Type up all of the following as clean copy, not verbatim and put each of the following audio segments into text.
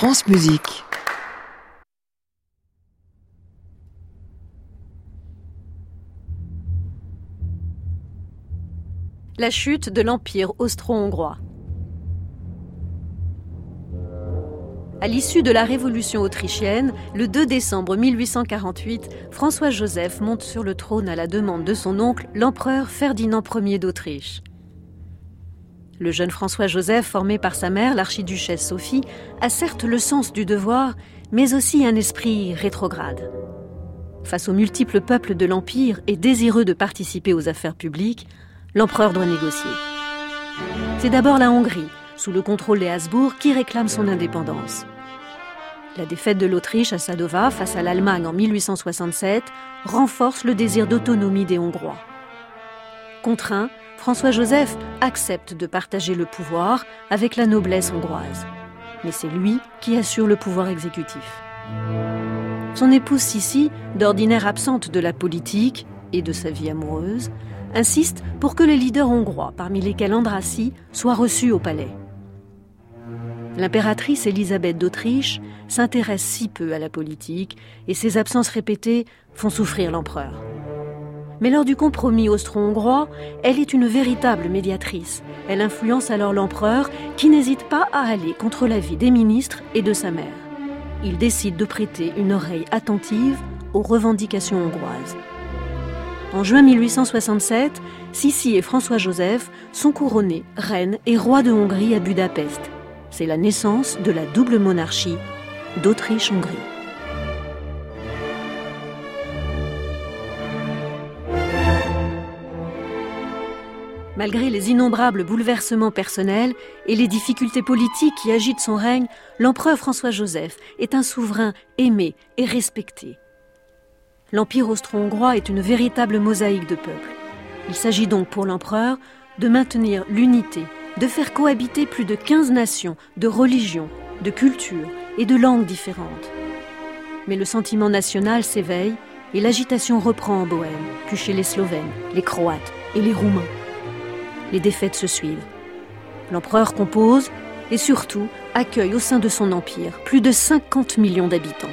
France Musique. La chute de l'Empire austro-hongrois. À l'issue de la Révolution autrichienne, le 2 décembre 1848, François-Joseph monte sur le trône à la demande de son oncle, l'empereur Ferdinand Ier d'Autriche. Le jeune François-Joseph, formé par sa mère, l'archiduchesse Sophie, a certes le sens du devoir, mais aussi un esprit rétrograde. Face aux multiples peuples de l'Empire et désireux de participer aux affaires publiques, l'empereur doit négocier. C'est d'abord la Hongrie, sous le contrôle des Habsbourg, qui réclame son indépendance. La défaite de l'Autriche à Sadova face à l'Allemagne en 1867 renforce le désir d'autonomie des Hongrois. Contraint, François-Joseph accepte de partager le pouvoir avec la noblesse hongroise. Mais c'est lui qui assure le pouvoir exécutif. Son épouse Sissi, d'ordinaire absente de la politique et de sa vie amoureuse, insiste pour que les leaders hongrois, parmi lesquels Andrassy, soient reçus au palais. L'impératrice Élisabeth d'Autriche s'intéresse si peu à la politique et ses absences répétées font souffrir l'empereur. Mais lors du compromis austro-hongrois, elle est une véritable médiatrice. Elle influence alors l'empereur qui n'hésite pas à aller contre l'avis des ministres et de sa mère. Il décide de prêter une oreille attentive aux revendications hongroises. En juin 1867, Sissi et François-Joseph sont couronnés reine et roi de Hongrie à Budapest. C'est la naissance de la double monarchie d'Autriche-Hongrie. Malgré les innombrables bouleversements personnels et les difficultés politiques qui agitent son règne, l'empereur François-Joseph est un souverain aimé et respecté. L'Empire austro-hongrois est une véritable mosaïque de peuples. Il s'agit donc pour l'empereur de maintenir l'unité, de faire cohabiter plus de 15 nations, de religions, de cultures et de langues différentes. Mais le sentiment national s'éveille et l'agitation reprend en Bohême, puis chez les Slovènes, les Croates et les Roumains. Les défaites se suivent. L'empereur compose et surtout accueille au sein de son empire plus de 50 millions d'habitants.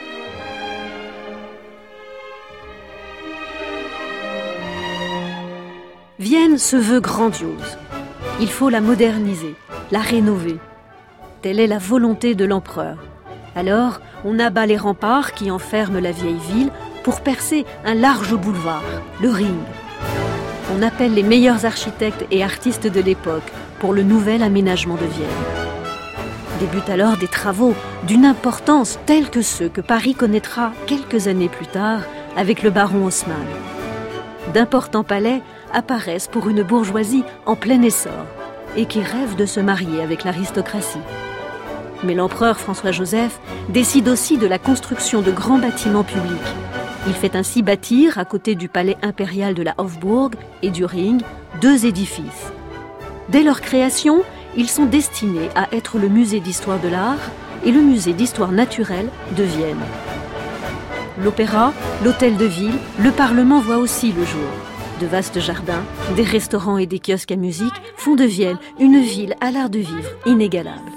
Vienne se veut grandiose. Il faut la moderniser, la rénover. Telle est la volonté de l'empereur. Alors, on abat les remparts qui enferment la vieille ville pour percer un large boulevard, le Ring. On appelle les meilleurs architectes et artistes de l'époque pour le nouvel aménagement de Vienne. Débutent alors des travaux d'une importance telle que ceux que Paris connaîtra quelques années plus tard avec le baron Haussmann. D'importants palais apparaissent pour une bourgeoisie en plein essor et qui rêve de se marier avec l'aristocratie. Mais l'empereur François-Joseph décide aussi de la construction de grands bâtiments publics. Il fait ainsi bâtir, à côté du palais impérial de la Hofburg et du Ring, 2 édifices. Dès leur création, ils sont destinés à être le musée d'histoire de l'art et le musée d'histoire naturelle de Vienne. L'opéra, l'hôtel de ville, le parlement voient aussi le jour. De vastes jardins, des restaurants et des kiosques à musique font de Vienne une ville à l'art de vivre inégalable.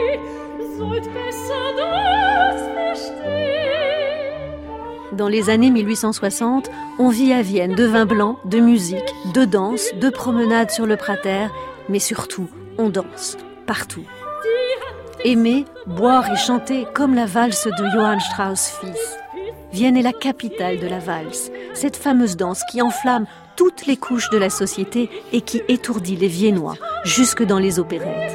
Dans les années 1860, on vit à Vienne de vin blanc, de musique, de danse, de promenades sur le Prater, mais surtout, on danse, partout. Aimer, boire et chanter comme la valse de Johann Strauss fils. Vienne est la capitale de la valse, cette fameuse danse qui enflamme toutes les couches de la société et qui étourdit les Viennois, jusque dans les opérettes.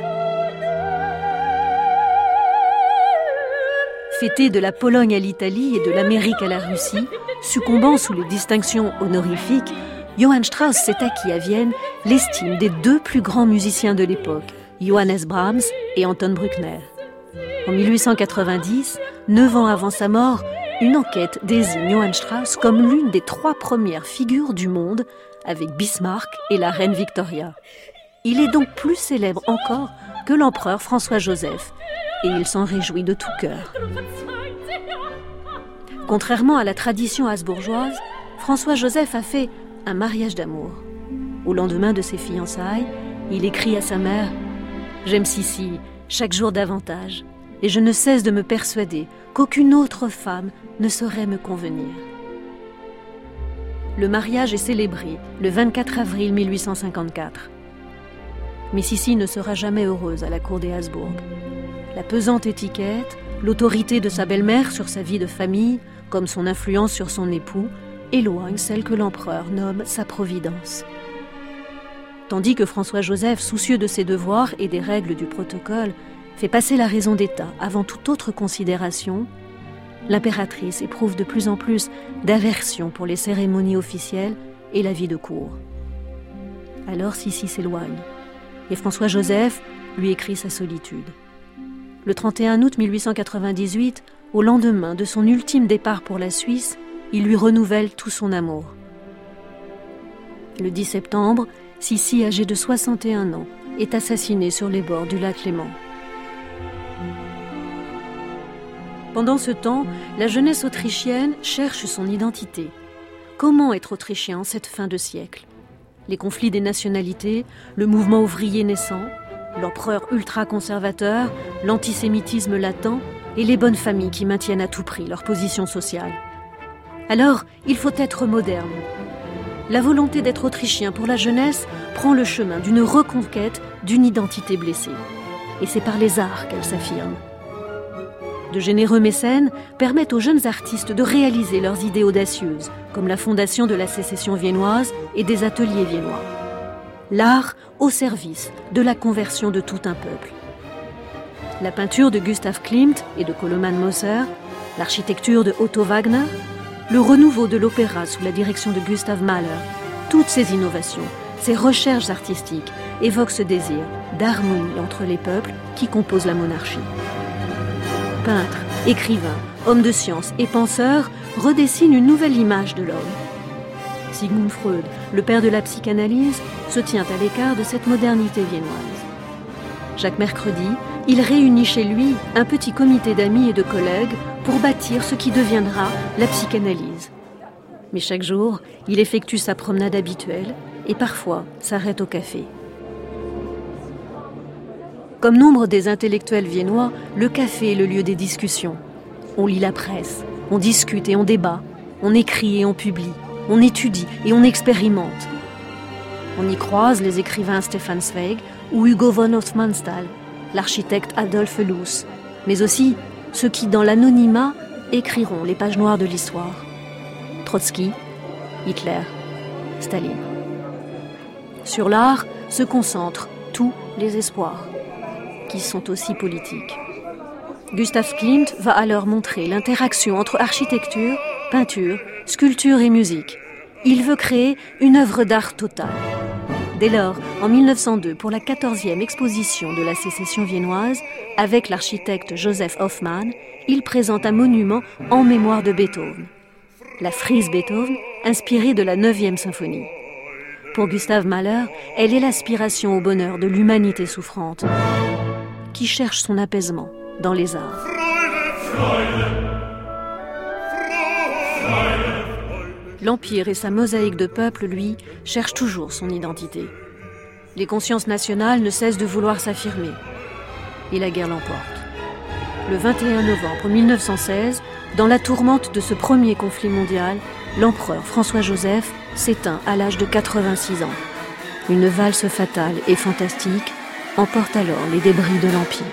Fêté de la Pologne à l'Italie et de l'Amérique à la Russie, succombant sous les distinctions honorifiques, Johann Strauss s'est acquis à Vienne l'estime des 2 plus grands musiciens de l'époque, Johannes Brahms et Anton Bruckner. En 1890, 9 ans avant sa mort, une enquête désigne Johann Strauss comme l'une des 3 premières figures du monde, avec Bismarck et la reine Victoria. Il est donc plus célèbre encore que l'empereur François-Joseph, et il s'en réjouit de tout cœur. Contrairement à la tradition habsbourgeoise, François-Joseph a fait un mariage d'amour. Au lendemain de ses fiançailles, il écrit à sa mère « J'aime Sissi chaque jour davantage, et je ne cesse de me persuader qu'aucune autre femme ne saurait me convenir. » Le mariage est célébré le 24 avril 1854. Mais Sissi ne sera jamais heureuse à la cour des Habsbourg. La pesante étiquette, l'autorité de sa belle-mère sur sa vie de famille, comme son influence sur son époux, éloignent celle que l'empereur nomme sa providence. Tandis que François-Joseph, soucieux de ses devoirs et des règles du protocole, fait passer la raison d'État avant toute autre considération, l'impératrice éprouve de plus en plus d'aversion pour les cérémonies officielles et la vie de cour. Alors Sissi s'éloigne, et François-Joseph lui écrit sa solitude. Le 31 août 1898, au lendemain de son ultime départ pour la Suisse, il lui renouvelle tout son amour. Le 10 septembre, Sissi, âgée de 61 ans, est assassinée sur les bords du lac Léman. Pendant ce temps, la jeunesse autrichienne cherche son identité. Comment être autrichien en cette fin de siècle ? Les conflits des nationalités, le mouvement ouvrier naissant, l'empereur ultra-conservateur, l'antisémitisme latent et les bonnes familles qui maintiennent à tout prix leur position sociale. Alors, il faut être moderne. La volonté d'être autrichien pour la jeunesse prend le chemin d'une reconquête d'une identité blessée. Et c'est par les arts qu'elle s'affirme. De généreux mécènes permettent aux jeunes artistes de réaliser leurs idées audacieuses, comme la fondation de la sécession viennoise et des ateliers viennois. L'art au service de la conversion de tout un peuple. La peinture de Gustav Klimt et de Koloman Moser, l'architecture de Otto Wagner, le renouveau de l'opéra sous la direction de Gustav Mahler, toutes ces innovations, ces recherches artistiques évoquent ce désir d'harmonie entre les peuples qui composent la monarchie. Peintres, écrivains, hommes de science et penseurs redessinent une nouvelle image de l'homme. Sigmund Freud, le père de la psychanalyse, se tient à l'écart de cette modernité viennoise. Chaque mercredi, il réunit chez lui un petit comité d'amis et de collègues pour bâtir ce qui deviendra la psychanalyse. Mais chaque jour, il effectue sa promenade habituelle et parfois s'arrête au café. Comme nombre des intellectuels viennois, le café est le lieu des discussions. On lit la presse, on discute et on débat, on écrit et on publie, on étudie et on expérimente. On y croise les écrivains Stefan Zweig ou Hugo von Hofmannsthal, l'architecte Adolphe Loos, mais aussi ceux qui, dans l'anonymat, écriront les pages noires de l'histoire. Trotsky, Hitler, Staline. Sur l'art se concentrent tous les espoirs, qui sont aussi politiques. Gustav Klimt va alors montrer l'interaction entre architecture, peinture, sculpture et musique. Il veut créer une œuvre d'art totale. Dès lors, en 1902, pour la 14e exposition de la sécession viennoise, avec l'architecte Joseph Hoffmann, il présente un monument en mémoire de Beethoven. La frise Beethoven, inspirée de la 9e symphonie. Pour Gustav Mahler, elle est l'aspiration au bonheur de l'humanité souffrante, qui cherche son apaisement dans les arts. L'Empire et sa mosaïque de peuples, lui, cherchent toujours son identité. Les consciences nationales ne cessent de vouloir s'affirmer. Et la guerre l'emporte. Le 21 novembre 1916, dans la tourmente de ce premier conflit mondial, l'empereur François-Joseph s'éteint à l'âge de 86 ans. Une valse fatale et fantastique emporte alors les débris de l'Empire.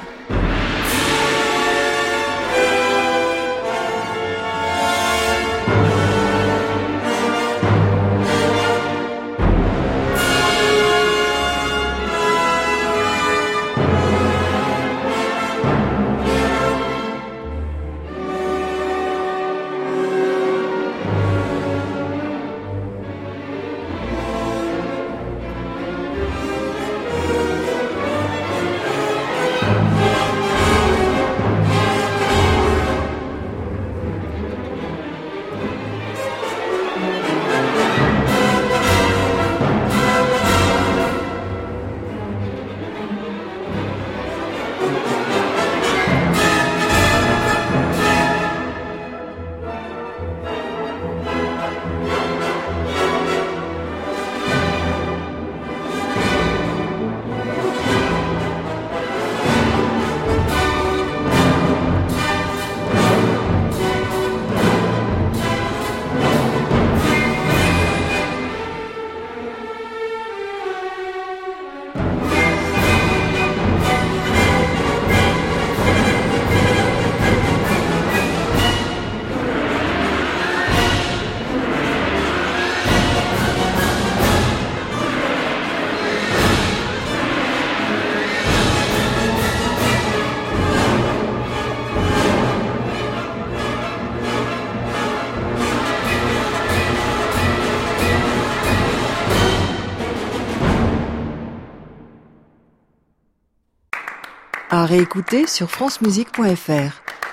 À réécouter sur francemusique.fr.